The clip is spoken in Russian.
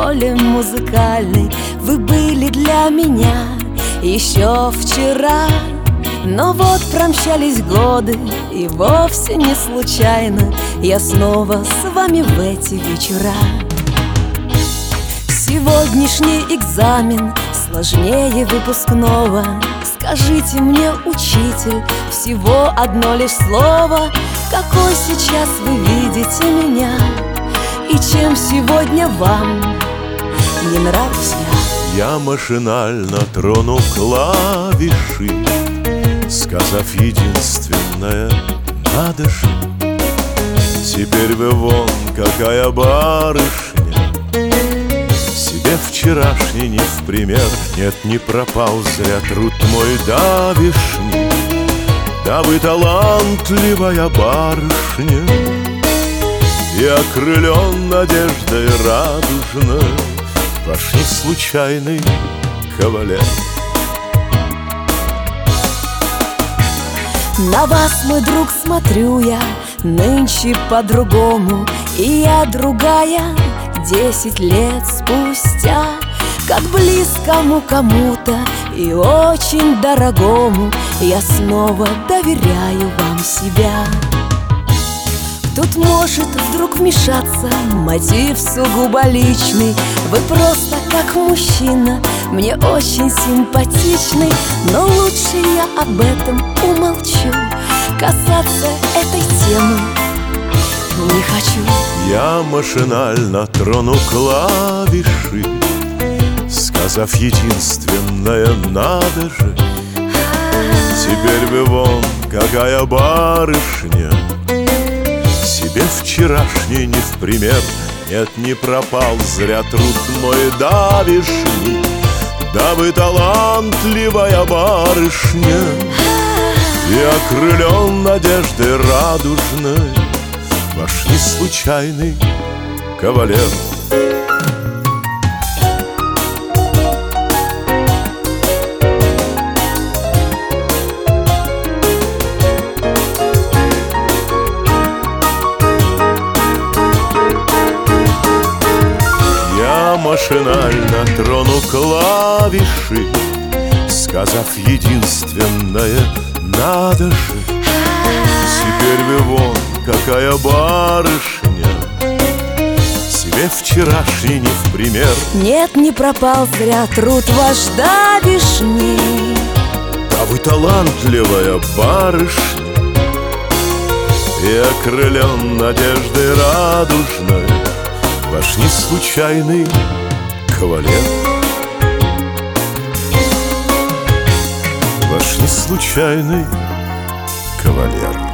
школе музыкальной вы были для меня еще вчера. Но вот промчались годы, и вовсе не случайно я снова с вами в эти вечера. Сегодняшний экзамен сложнее выпускного. Скажите мне, учитель, всего одно лишь слово: какой сейчас вы видите меня, и чем сегодня вам не нравлюсь я? Я машинально трону клавиши, сказав единственное: надо же. Теперь вы вон какая барышня, себе вчерашний не в пример. Нет, не пропал зря труд мой давишний. Да вы талантливая барышня, и окрылен надеждой радужной ваш неслучайный кавалер. На вас, мой друг, смотрю я нынче по-другому, и я другая 10 лет спустя. Как близкому кому-то и очень дорогому я снова доверяю вам себя. Тут может вдруг вмешаться мотив сугубо личный. Вы просто как мужчина мне очень симпатичный, но лучше я об этом умолчу. Касаться этой темы не хочу. Я машинально трону клавиши, сказав единственное: надо же. Теперь вы вон какая барышня, себе вчерашний не в пример. Нет, не пропал зря труд мой давишний. Да вы талантливая барышня, и окрылен надеждой радужной ваш неслучайный кавалер. Я машинально трону клавиши, сказав единственное: надо же. Теперь вы вон какая барышня, себе вчерашний не в пример. Нет, не пропал зря труд ваш давишний. Да вы талантливая барышня, и окрылен надеждой радужной ваш неслучайный кавалер. Ваш неслучайный кавалер.